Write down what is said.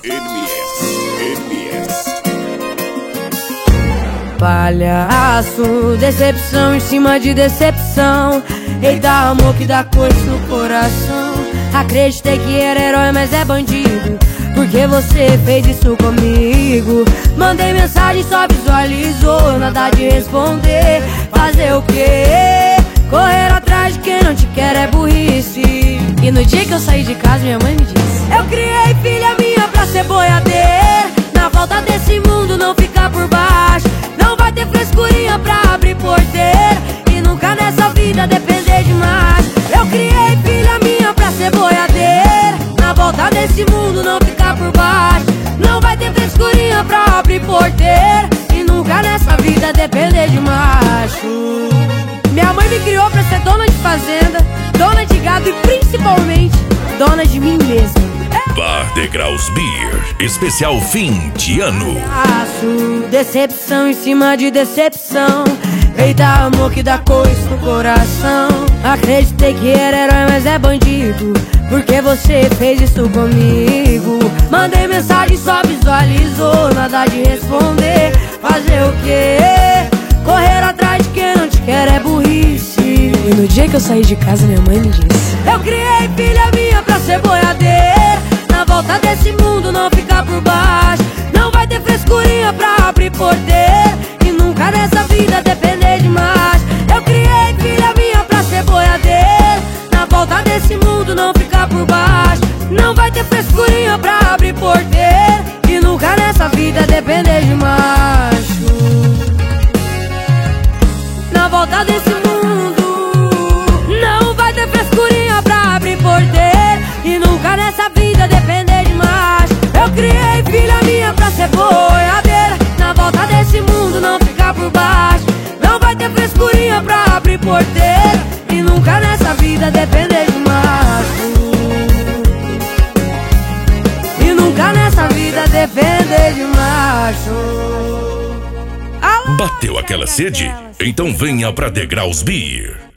NMS. Palhaço, decepção em cima de decepção. Eita, amor que dá coisa no coração. Acreditei que era herói, mas é bandido. Porque você fez isso comigo. Mandei mensagem, só visualizou. Nada de responder. Fazer o quê? Correr atrás de quem não te quer é burrice. E no dia que eu saí de casa, minha mãe me disse: eu criei filha minha pra ser boiadeira. Na volta desse mundo não ficar por baixo. Não vai ter frescurinha pra abrir porteira. E nunca nessa vida depender de mais. Eu criei filha minha pra ser boiadeira. Na volta desse mundo não ficar por baixo. Não vai ter frescurinha pra abrir porteira. E nunca nessa vida depender de macho. Minha mãe me criou pra ser dona de fazenda, dona de gado e principalmente dona de mim mesma. Bar Degraus Beer, especial fim de ano. Decepção em cima de decepção. Eita, amor que dá coisa no coração. Acreditei que era herói, mas é bandido. Porque você fez isso comigo. Mandei mensagem, só visualizou. Nada de responder. Fazer o quê? Correr atrás de quem não te quer é burrice. E no dia que eu saí de casa, minha mãe me disse: eu criei filha minha pra ser boiadeira. Na volta desse mundo não ficar por baixo. Não vai ter frescurinha pra abrir porteira. E nunca nessa vida depender de mais. Eu criei filha minha pra ser boiadeira. Na volta desse mundo não ficar por baixo. Não vai ter frescurinha pra abrir porteira. E nunca nessa vida depender de macho. Na volta desse mundo não vai ter frescurinha pra abrir porteira. E nunca nessa vida depender de macho. Eu criei filha minha pra ser boiadeira. Na volta desse mundo não ficar por baixo. Não vai ter frescurinha pra abrir porteira. E nunca nessa vida depender de macho. E nunca nessa vida depender de macho. Bateu aquela sede? Então venha pra Degraus Beer.